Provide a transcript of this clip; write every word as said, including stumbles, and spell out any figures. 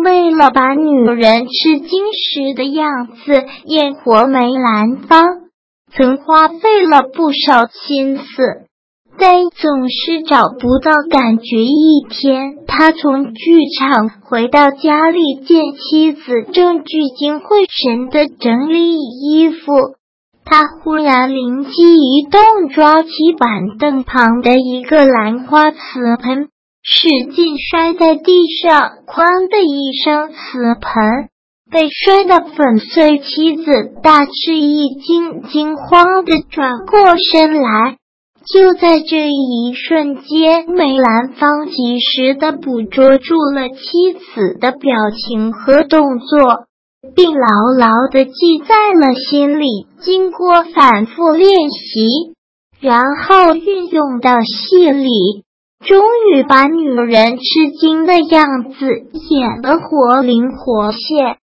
为了把女人吃惊时的样子演活梅兰芳，曾花费了不少心思，但总是找不到感觉。一天，他从剧场回到家里，见妻子正聚精会神地整理衣服，他忽然灵机一动，抓起板凳旁的一个兰花瓷盆，使劲摔在地上，哐的一声，瓷盆被摔得粉碎。妻子大吃一惊，惊慌地转过身来。就在这一瞬间，梅兰芳及时地捕捉住了妻子的表情和动作，并牢牢地记在了心里。经过反复练习，然后运用到戏里，终于把女人吃惊的样子演得活灵活现。